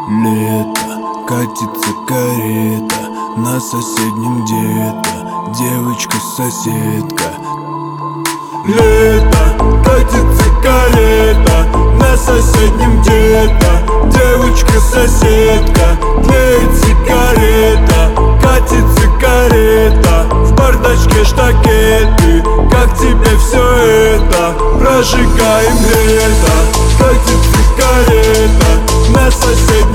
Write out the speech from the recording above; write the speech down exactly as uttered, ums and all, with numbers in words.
Лето, катится карета, на соседнем где-то девочка-соседка. Лето, катится карета, на соседнем где-то девочка-соседка. Тлеет сигарета, катится карета, в бардачке штакеты. Как тебе все это? Прожигаем лето. Катится карета, на соседнем